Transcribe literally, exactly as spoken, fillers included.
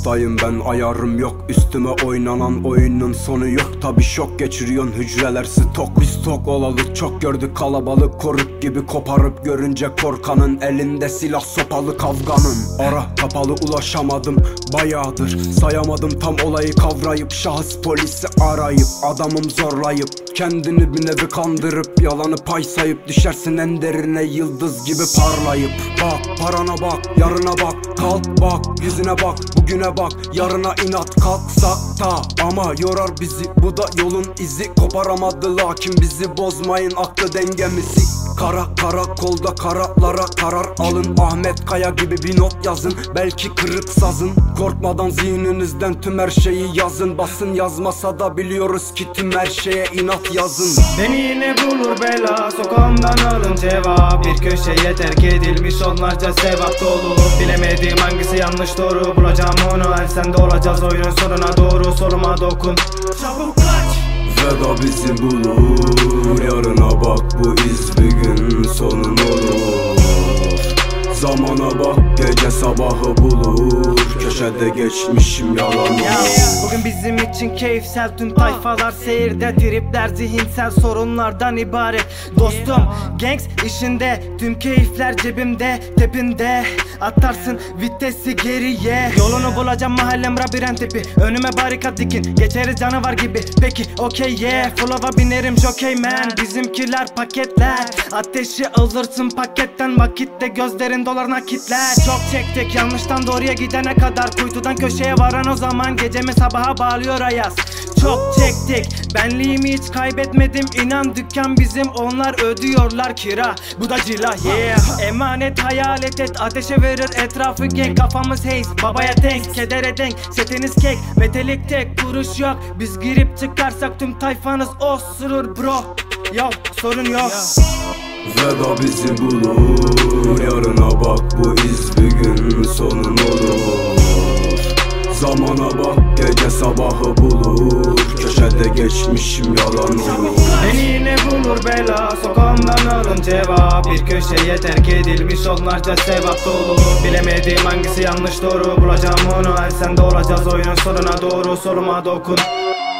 Hastayım ben, ayarım yok, üstüme oynanan oyunun sonu yok. Tabi şok geçiriyorsun, hücreler stok. Biz tok olalı çok gördük, kalabalık koruk gibi koparıp görünce korkanın elinde silah sopalı kavganın. Ara kapalı ulaşamadım bayağıdır, sayamadım tam olayı kavrayıp, şahıs polisi arayıp adamım zorlayıp kendini bir nevi kandırıp yalanı pay sayıp düşersin en derine yıldız gibi parlayıp. Bak parana bak, yarına bak, kalk bak, yüzüne bak, bugüne bak, yarına inat kalksak da ama yorar bizi bu da yolun izi. Koparamadı lakin bizi bozmayın aklı dengemizi. Kara karakolda karalara karar alın, Ahmet Kaya gibi bir not yazın, belki kırık sazın. Korkmadan zihninizden tüm her şeyi yazın, basın yazmasa da biliyoruz ki tüm her şeye inat yazın. Beni yine bulur bela, sokağımdan alın cevap. Bir köşeye terk edilmiş onlarca sevap dolu. Bilemediğim hangisi yanlış doğru, bulacağım onu her sende olacağız oyunun sonuna doğru. Soruma dokun, çabuk kaç. Veda bizi bulur, yarına bak bu iz bir gün sonun olur. Zamana bak gece sabahı bulur, köşede geçmişim yalan olur. Bugün bizim için keyifsel, tüm tayfalar seyirde, tripler zihinsel sorunlardan ibaret. Dostum gangs işinde, tüm keyifler cebimde, tepinde atarsın vitesi geriye. Yolunu bulacağım mahallem labirent tipi, önüme barikat dikin, geçeriz canavar gibi. Peki okey yeah, flow'a binerim jockey man. Bizimkiler paketler, ateşi alırsın paketten, vakitte gözlerin dolar nakitler. Çok çektik yanlıştan doğruya gidene kadar, kuytudan köşeye varan o zaman gecemi sabaha bağlıyor ayaz. Çok çektik, benliğimi hiç kaybetmedim, inan dükkan bizim, onlar ödüyorlar kira, bu da cila yeah. Emanet hayalet et, ateşe verir etrafı gang, kafamız haze, babaya denk, kedere denk, setiniz kek, metalik tek kuruş yok. Biz girip çıkarsak tüm tayfanız osurur bro, yo sorun yok. Veda bizi bulur, yarına bak bu iz bir gün sonun olur. Zamana bak gece sabahı bulur, köşede geçmişim yalan olur. Beni yine bulur bela, sokağımdan alın cevap. Bir köşeye terk edilmiş onlarca sevap dolu. Bilemediğim hangisi yanlış doğru, bulacağım onu her sende olacağız oyunun sonuna doğru. Soruma dokun.